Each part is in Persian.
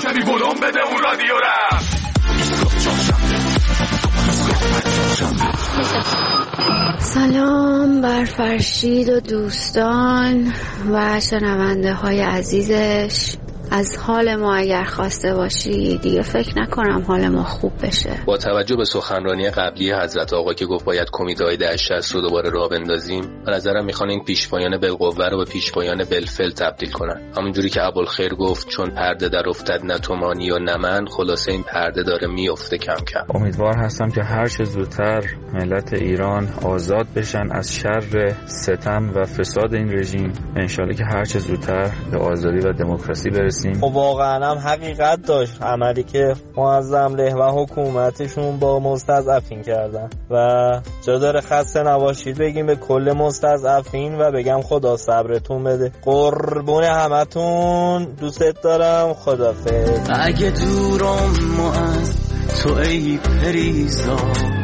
روشنی بلند بده اون رادیو را. سلام بر فرشید و دوستان و شنونده های عزیزش. از حال ما اگر خواسته باشی دیگه فکر نکنم حال ما خوب بشه. با توجه به سخنرانی قبلی حضرت آقا که گفت باید کمیته‌های 1060 رو دوباره راه بندازیم، به نظرم میخوان این پیشپایان بالقوه رو به پیشپایان بالفعل تبدیل کنن. همونجوری که ابوالخیر گفت چون پرده در افتد نه تومانی و نه من، خلاصه این پرده داره میفته کم کم. امیدوار هستم که هر چه زودتر ملت ایران آزاد بشن از شر ستم و فساد این رژیم. انشالله که هر چه زودتر به آزادی و دموکراسی برسیم. واقعا هم حقیقت داشت عملی که معظم له و حکومتشون با مستضعفین کردن و جا داره خسته نباشید بگیم به کل مستضعفین و بگم خدا صبرتون بده. قربون همتون، دوستت دارم، خدافظ. اگه دورم از تو ای پریزا،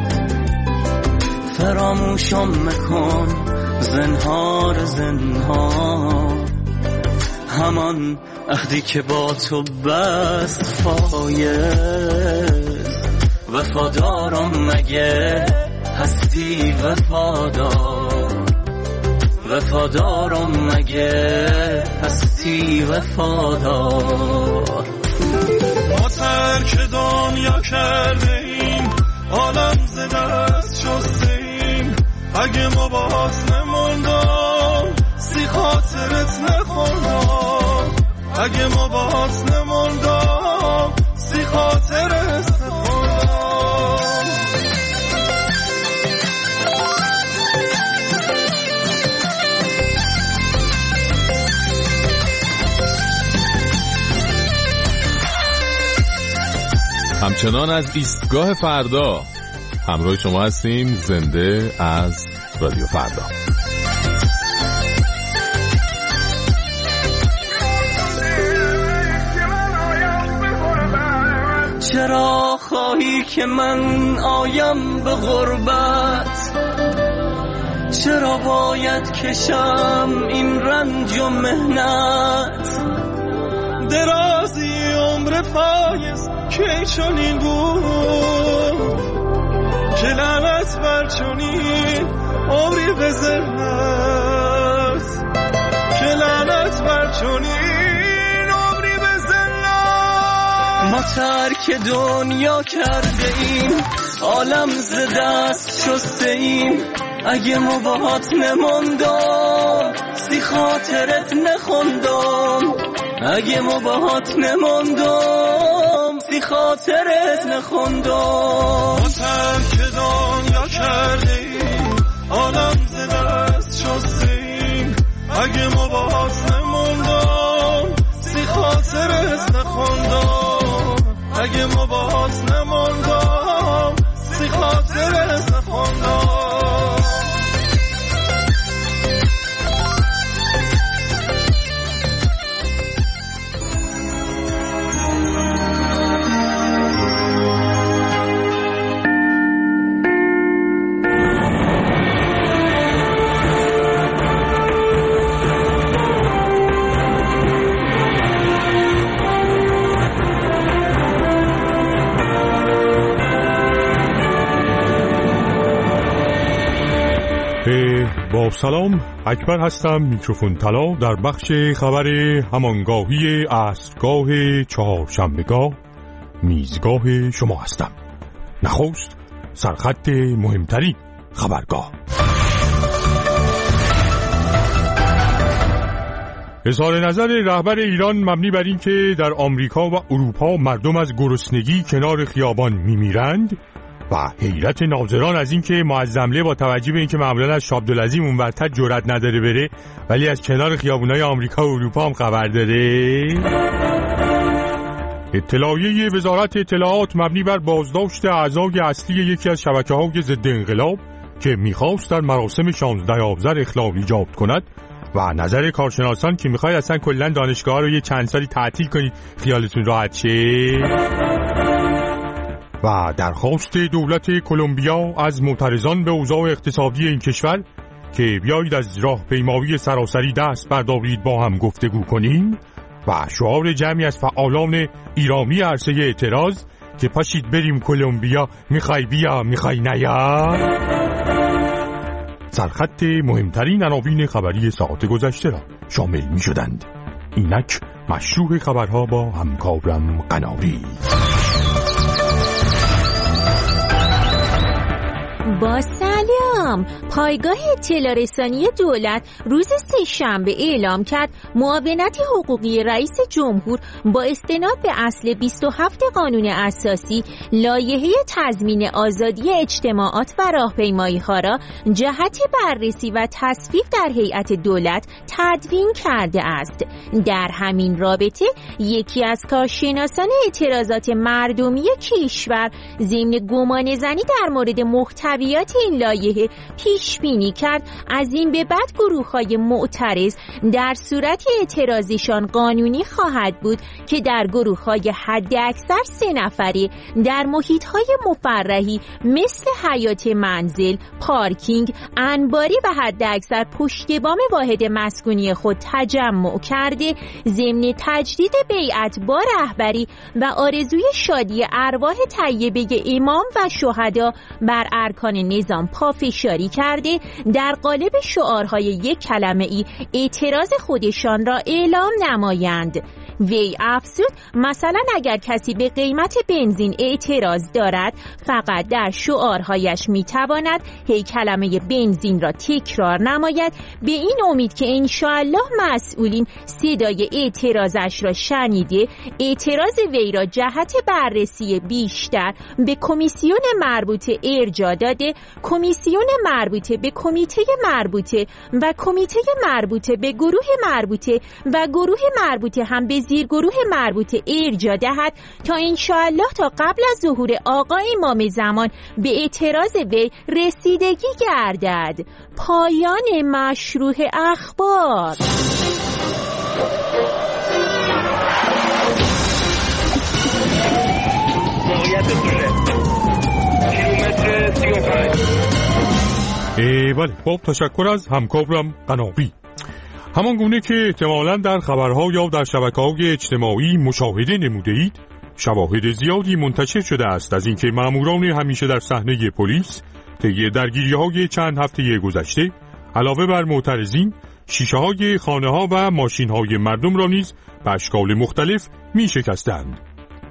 فراموشم مکن زنهار زنهار، همان عهدی که با تو بست فایز. وفادارم مگه هستی وفادار، وفادارم مگه هستی وفادار. ما ترک دنیا کرده ایم، عالم ز دست شسته ایم. اگه ما باز نموندم سی خاطرت نخوندم، اگه ما باز نموندم سی خاطرت نخوندم. همچنان از ایستگاه فردا همراه شما هستیم، زنده از رادیو فردا. چرا خواهی که من آیم به غربت؟ چرا باید کشم این رنج و مهنت؟ درازی عمر پایست که چنین بود، که لعنت بر چنین عمری به ذلت، که لعنت بر چنین عمری به ذلت. ما ترک دنیا کرده ایم، عالم ز دست شسته ایم. اگه ما باهات نموندم سی خاطرت نخوندم، اگه ما باهات نموندم سی خاطرت نخوندم. ما ترک دنیا کرده ایم، عالم ز دست شسته ایم. اگه ما باهات نموندم سی خاطرت نخوندم، اگه ما باهات نموندم سی خاطرت نخوندم. با سلام، اکبر هستم، میکروفون طلا در بخش خبر همانگاهی عصرگاه چهارشنبهگاه میزگاه شما هستم. نخست سرخط مهمترین خبرگاه. اظهار نظر رهبر ایران مبنی بر این که در آمریکا و اروپا مردم از گرسنگی کنار خیابان میمیرند و حیرت ناظران از این که معظمله با توجه به این که معمولا از شابدالعظیم اونورتر جرئت نداره بره ولی از کنار خیابونای آمریکا و اروپا هم خبر داره. اطلاعیه وزارت اطلاعات مبنی بر بازداشت اعضای اصلی یکی از شبکه‌های ضد انقلاب که می‌خواست در مراسم 16 آذر اخلال ایجاد کند و نظر کارشناسان که می‌خواد اصلا کلاً دانشگاه رو یه چند سالی تعطیل کنید خیالتون راحت شه. و درخواست دولت کلمبیا از معترضان به اوضاع اقتصادی این کشور که بیایید از راهپیمایی سراسری دست بردارید با هم گفتگو کنیم و شعار جمعی از فعالان ایرانی عرصه اعتراض که پاشید بریم کلمبیا، میخوای بیا میخوای نیا، سرخط مهمترین عناوین خبری ساعت گذشته را شامل می شدند. اینک مشروع خبرها با همکارم قناری. با سلام. پایگاه اطلاع رسانی دولت روز سه‌شنبه اعلام کرد معاونت حقوقی رئیس جمهور با استناد به اصل 27 قانون اساسی لایحه تضمین آزادی اجتماعات و راهپیمایی‌ها را جهت بررسی و تصویب در هیئت دولت تدوین کرده است. در همین رابطه یکی از کارشناسان اعتراضات مردمی کشور ضمن گمانه‌زنی در مورد محتویات این لایحه پیش بینی کرد از این به بعد گروه‌های معترض در صورت اعتراضشان قانونی خواهد بود که در گروه‌های حداکثر 3 نفره در محیط‌های مفرحی مثل حیاط منزل، پارکینگ، انباری و حداکثر پشت بام واحد مسکونی خود تجمع کرده ضمن تجدید بیعت با رهبری و آرزوی شادی ارواح طیبه امام و شهدا بر ارکان نظام پافشاری کرده در قالب شعارهای یک کلمه ای اعتراض خودشان را اعلام نمایند. وی افزود مثلا اگر کسی به قیمت بنزین اعتراض دارد فقط در شعارهایش میتواند هی کلمه بنزین را تکرار نماید، به این امید که انشاءالله مسئولین صدای اعتراضش را شنیده اعتراض وی را جهت بررسی بیشتر به کمیسیون مربوطه ارجاع داده، کمیسیون مربوطه به کمیته مربوطه و کمیته مربوطه به گروه مربوطه و گروه مربوطه هم به زیرگروه مربوطه ارجاع دهد تا انشاءالله تا قبل از ظهور آقا امام زمان به اعتراض وی رسیدگی گردد. پایان مشروع اخبار. بله، خب تشکر از همکارم قناری. همان گونه که احتمالاً در خبرها یا در شبکه‌های اجتماعی مشاهده نموده اید، شواهد زیادی منتشر شده است از اینکه ماموران همیشه در صحنه پلیس طی درگیری‌های چند هفته گذشته علاوه بر معترضین، شیشه‌های خانه‌ها و ماشین‌های مردم را نیز به اشکال مختلف می‌شکستند.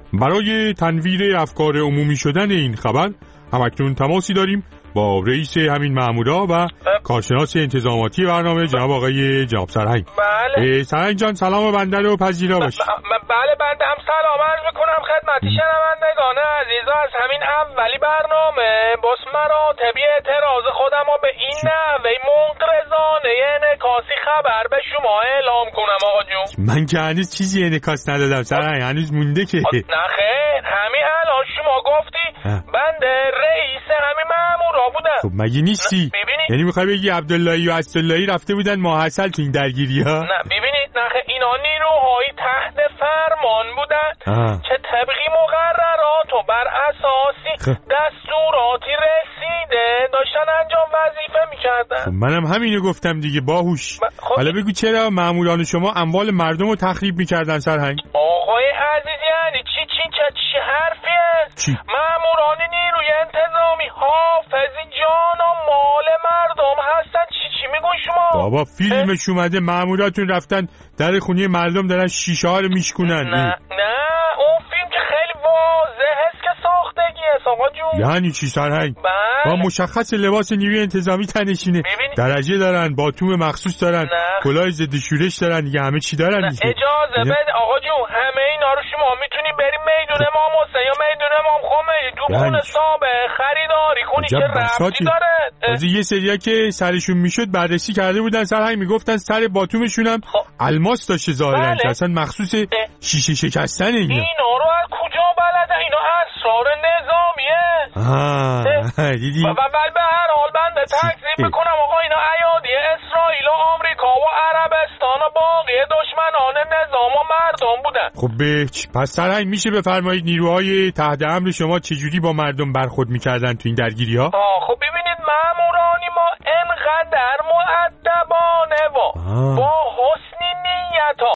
برای تنویر افکار عمومی شدن این خبر همکنون تماسی داریم با رئیس همین مامورا و کارشناس انتظاماتی برنامه جناب آقای جناب سرهنگ. بله سرهنگ جان، سلام بنده رو پذیرا باشید. بله بنده هم سلام عرض میکنم خدمت شنوندگان عزیز. از همین اولی برنامه بس مراتبی اعتراض خودم و به این نحوه منقرضانه انعکاسی خبر به شما اعلام کنم آقا جون. من که هنوز چیزی انعکاس ندادم سرهنگ، هنوز مونده که. نه خیر، همین الان شما گفتی بنده رئیس همین مامورا بودم. خب مگه نیستی؟ یعنی میخوای بگی عبداللهی و اسداللهی رفته بودن ماحصل تو این درگیری ها؟ نه ببینید، نه اینا نیروهای تحت فرمان بودن که طبقی مقررات و بر اساسی دستوراتی رسیده داشتن انجام وظیفه میکردن. خب منم همینو گفتم دیگه، باهوش. حالا بگو چرا ماموران شما اموال مردم رو تخریب میکردن سرهنگ؟ آقای عزیز یعنی چی حرفیه؟ ماموران نیروی انتظامی حافظی جان و مال مردم هستن. چی میگون شما؟ بابا فیلمش اومده، ماموراتون رفتن در خونه مردم دارن شیشه ها رو میشکنن. نه اون فیلم که خیلی واضح هست که ساختگیه آقا جون. یعنی چی سرهنگ؟ با مشخص لباس نیروی انتظامی تنشینه، درجه دارن، باتوم مخصوص دارن، کلاه ضد شورش دارن، دیگه همه چی دارن دیگه. اجازه بده آقا جون، همه اینا رو شما میتونی بریم میدون امام حسین یا میدون امام خمینی تو خونه صابه خریداری کنی که ربطی داره. از یه سریا که سرشون میشد بررسی کرده بودن سرهنگ، میگفتن سر باتومشون هم الماس داشته ظاهرا که اصلا مخصوص شیشه شکستن اینا رو از کجا بلده؟ اینا اسرار نظامیه. دیدی؟ ولی به هر حال بنده تکذیب میکنم آقا، اینا ایادی اسرائیل و آمریکا و عربستان و باقی دشمنان نظام و مردم بودن. خب پس سرهنگ میشه بفرمایید نیروهای تحت امر شما چجوری با مردم برخورد میکردن تو این درگیری ها؟ خب ببینید مامورانی ما انقدر مؤدبانه و با حسن نیت ها